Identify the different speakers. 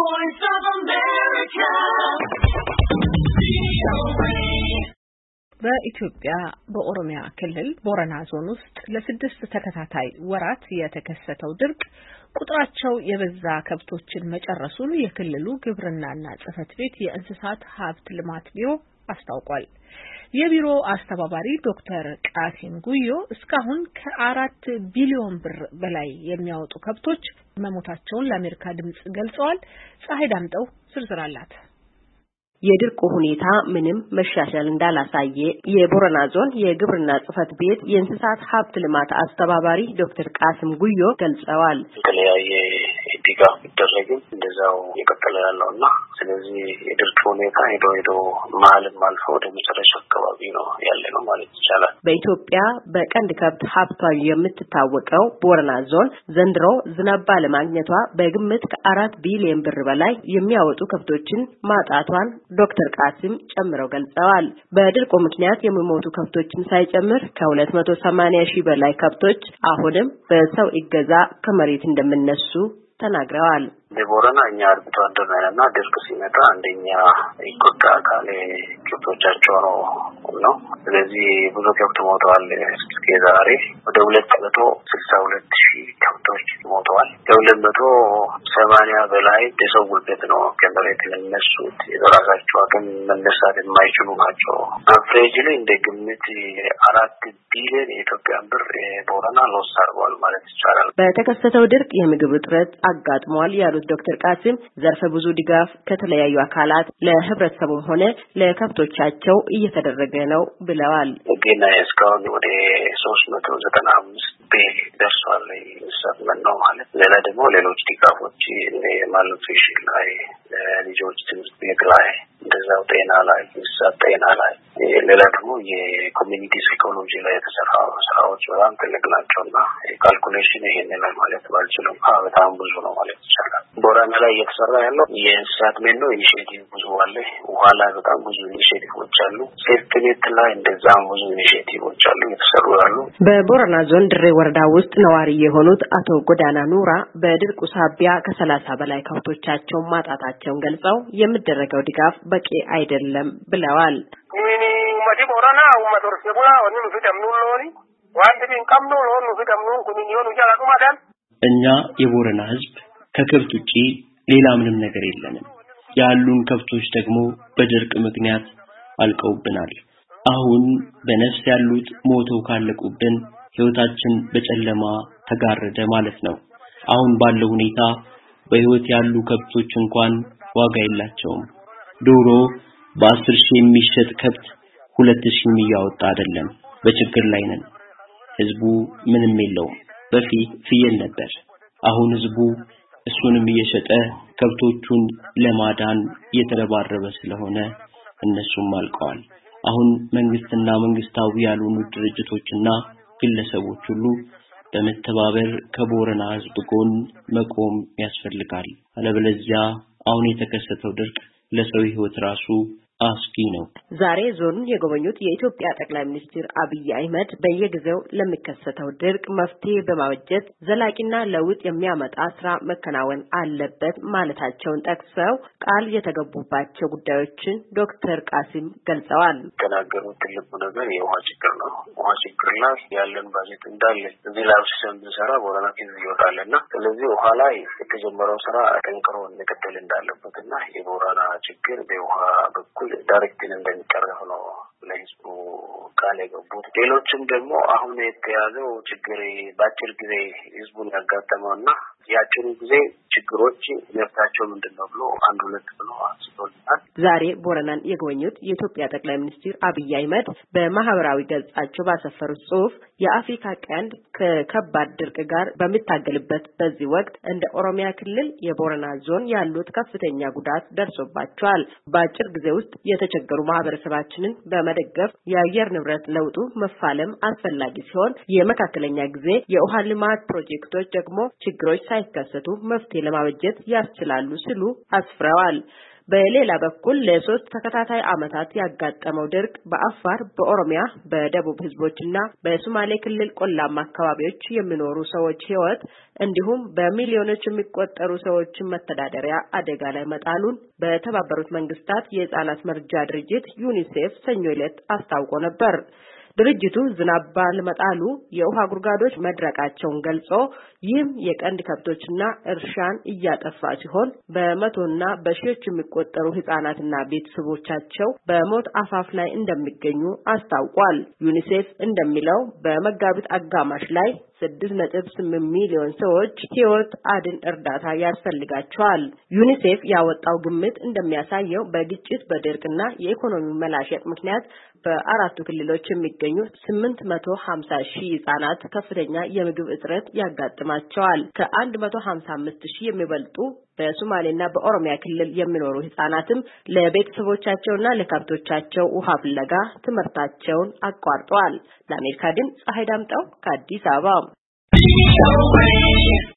Speaker 1: voice of America. በኢትዮጵያ በኦሮሚያ ክልል ቦረና ዞን ውስጥ ለስድስት ተከታታይ ወራት የተከሰተው ድርቅ ቁጥራቸው የበዛ ከብቶችን መጨረሱን የክልሉ ግብርናና ጽሕፈት ቤት የእንስሳት ሀብት ልማት ቢሮ አስታውቋል። የቢሮ አስተባባሪ ዶክተር ቃሲም ጉዮ እስካሁን ከ4 ቢሊዮን ብር በላይ የሚያወጡ ከብቶች መሞታቸውን ለአሜሪካ ድምጽ ገልጸዋል። ፀሐይ ዳምጠው ዝርዝር አላት።
Speaker 2: የድርቁ ሁኔታ ምንም መሻሻል እንዳላሳየ የቦረና ዞን የግብርና ጽሕፈት ቤት የእንስሳት ሀብት ልማት አስተባባሪ ዶክተር ቃሲም ጉዮ ገልጸዋል።
Speaker 3: የተለያየ ድጋፍ ቢደረግም እንደዛው የቀጠለ ያለውና ስለዚህ የድርቅ ሁኔታ ሄዶ መሀልም አልፎ ወደ መጨረሻ አካባቢ ነው ያለነው ማለት ይቻላል።
Speaker 2: በኢትዮጵያ በቀንድ ከብት ሀብቷ የምትታወቀው ቦረና ዞን ዘንድሮ ዝናብ ባለማግኘቷ በግምት ከ4 ቢሊዮን ብር በላይ የሚያወጡ ከብቶችን ማጣቷን ዶክተር ቃሲም ጨምረው ገልጸዋል። በድርቁ ምክንያት የሚሞቱ ከብቶችን ሳይጨምር ከ280 ሺህ በላይ ከብቶች አሁንም በሰው እገዛ ከመሬት እንደሚነሱ ተናግረዋል።
Speaker 3: በቦረና እኛ አርብቶ አደር ነንና ድርቅ ሲመጣ አንደኛ ይቆጣ ካለ ከብቶቻቸው ነው። ስለዚህ ብዙ ከብት ሞተዋል። እስከ ዛሬ ወደ 262 ሺህ ከብቶች ሞተዋል። ከ280 በላይ የሰው ጉልበት ነው ከመሬት የሚነሱት። የራሳቸው አቅም መነሳት የማይችሉ ናቸው። አፍሬጅ ላይ እንደ ግምት 4 ቢሊዮን የኢትዮጵያ ብር ቦረና ሎስ አድርጓል ማለት ይቻላል።
Speaker 2: በተከሰተው ድርቅ የምግብ እጥረት አጋጥሟል ያሉት ዶክተር ቃሲም ዘርፈ ብዙ ድጋፍ ከተለያዩ አካላት ለህብረተሰቡም ሆነ ለከብቶቻቸው እየተደረገ ነው ብለዋል።
Speaker 3: ግን እስካሁን ወደ 395 ቤት ደርሷል ነው ማለት። ሌላ ደግሞ ሌሎች ድጋፎች ማልኑትሪሽን ላይ ልጆች ትምህርት ቤት ላይ እንደዛው ጤና ላይ እንስሳት ጤና ላይ ሌላ ደግሞ የኮሚኒቲ ሳይኮሎጂ ላይ የተሰራው ስራዎች በጣም ትልቅ ናቸውና ካልኩሌሽን ይሄንን ላይ ማለት ባልችልም በጣም ብዙ ነው ማለት ይቻላል። ቦረና ላይ እየተሰራ ያለው የእንስሳት ሜኖ ኢኒሼቲቭ ብዙ አለ። ውሃ ላይ በጣም ብዙ ኢኒሼቲቮች አሉ። ሴፍቲኔት ላይ እንደዛም ብዙ ኢኒሼቲቮች አሉ የተሰሩ ያሉ።
Speaker 2: በቦረና ዞን ድሬ ወረዳ ውስጥ ነዋሪ የሆኑት አቶ ጎዳና ኑራ በድርቁ ሳቢያ ከ30 በላይ ከብቶቻቸውን ማጣታቸውን ገልጸው የሚደረገው ድጋፍ በቂ አይደለም ብለዋል።
Speaker 4: ኡመቲ ቦረና ኡመት ወርሰቡላ ወንኑ ፍደምኑሎኒ ዋንቲን ቀምኑ ሎኑ ፍደምኑ ኩኒዮኑ ጃላቱማዳን
Speaker 5: እኛ የቦረና ህዝብ ከከብት ውጪ ሌላ ምንም ነገር የለንም። ያሉን ከብቶች ደግሞ በድርቅ ምክንያት አልቀውብናል። አሁን በነፍስ ያሉት ሞተው ካለቁብን ህይወታችን በጨለማ ተጋረደ ማለት ነው። አሁን ባለው ሁኔታ በህይወት ያሉ ከብቶች እንኳን ዋጋ የላቸውም። ዶሮ በ10 ሺህ የሚሸጥ ከብት 2000 እያወጣ አይደለም። በችግር ላይ ነን። ህዝቡ ምንም የለውም። በፊት ፍየል ነበር። አሁን ህዝቡ እሱንም እየሸጠ ከብቶቹን ለማዳን እየተረባረበ ስለሆነ እነሱም አልቀዋል። አሁን መንግስትና መንግስታዊ ያልሆኑ ድርጅቶችና ግለሰቦች ሁሉ በመተባበር ከቦረና ህዝብ ጎን መቆም ያስፈልጋል። አለበለዚያ አሁን የተከሰተው ድርቅ ለሰው ህይወት ራሱ አስጊ ነው።
Speaker 2: ዛሬ ዞኑን የጎበኙት የኢትዮጵያ ጠቅላይ ሚኒስትር አብይ አህመድ በየጊዜው ለሚከሰተው ድርቅ መፍትሄ በማበጀት ዘላቂና ለውጥ የሚያመጣ ስራ መከናወን አለበት ማለታቸውን ጠቅሰው ቃል የተገቡባቸው ጉዳዮችን ዶክተር ቃሲም ገልጸዋል።
Speaker 3: ተናገሩት ትልቁ ነገር የውሃ ችግር ነው። ውሃ ችግር ላይ ያለን ባጀት እንዳለ እዚህ ላይ ሰራ ቦረና ኪዝ ይወጣልና ስለዚህ ውሃ ላይ የተጀመረው ስራ ጠንክሮ መቀጠል እንዳለበትና የቦረና ችግር በውሃ በኩል ዳይሬክትን እንደሚቀርፍ ነው ለህዝቡ ቃል የገቡት። ሌሎችም ደግሞ አሁን የተያዘው ችግር በአጭር ጊዜ ህዝቡን ያጋጠመውና ያጭሩ ጊዜ ችግሮች መፍታቸው ምንድነው ብሎ አንድ ሁለት ብሎ አስቶልናል።
Speaker 2: ዛሬ ቦረናን የጎበኙት የኢትዮጵያ ጠቅላይ ሚኒስትር አብይ አህመድ በማህበራዊ ገጻቸው ባሰፈሩት ጽሑፍ የአፍሪካ ቀንድ ከከባድ ድርቅ ጋር በሚታገልበት በዚህ ወቅት እንደ ኦሮሚያ ክልል የቦረና ዞን ያሉት ከፍተኛ ጉዳት ደርሶባቸዋል። በአጭር ጊዜ ውስጥ የተቸገሩ ማህበረሰባችንን በመደገፍ የአየር ንብረት ለውጡ መፋለም አስፈላጊ ሲሆን የመካከለኛ ጊዜ የውሃ ልማት ፕሮጀክቶች ደግሞ ችግሮች ሳይከሰቱ መፍትሄ ለማበጀት ያስችላሉ ሲሉ አስፍረዋል። በሌላ በኩል ለሶስት ተከታታይ ዓመታት ያጋጠመው ድርቅ በአፋር፣ በኦሮሚያ፣ በደቡብ ህዝቦችና በሶማሌ ክልል ቆላማ አካባቢዎች የሚኖሩ ሰዎች ህይወት እንዲሁም በሚሊዮኖች የሚቆጠሩ ሰዎች መተዳደሪያ አደጋ ላይ መጣሉን በተባበሩት መንግስታት የህፃናት መርጃ ድርጅት ዩኒሴፍ ሰኞ ዕለት አስታውቆ ነበር። ድርጅቱ ዝናብ ባለመጣሉ የውሃ ጉድጓዶች መድረቃቸውን ገልጾ ይህም የቀንድ ከብቶችና እርሻን እያጠፋ ሲሆን በመቶና በሺዎች የሚቆጠሩ ህፃናትና ቤተሰቦቻቸው በሞት አፋፍ ላይ እንደሚገኙ አስታውቋል። ዩኒሴፍ እንደሚለው በመጋቢት አጋማሽ ላይ 6.8 ሚሊዮን ሰዎች ህይወት አድን እርዳታ ያስፈልጋቸዋል። ዩኒሴፍ ያወጣው ግምት እንደሚያሳየው በግጭት በድርቅና የኢኮኖሚ መላሸቅ ምክንያት በአራቱ ክልሎች የሚገኙ 850 ሺህ ህጻናት ከፍተኛ የምግብ እጥረት ያጋጥማቸዋል። ከ155 ሺህ የሚበልጡ በሶማሌና በኦሮሚያ ክልል የሚኖሩ ህጻናትም ለቤተሰቦቻቸውና ለከብቶቻቸው ውሃ ፍለጋ ትምህርታቸውን አቋርጠዋል። ለአሜሪካ ድምፅ ፀሐይ ዳምጠው ከአዲስ አበባ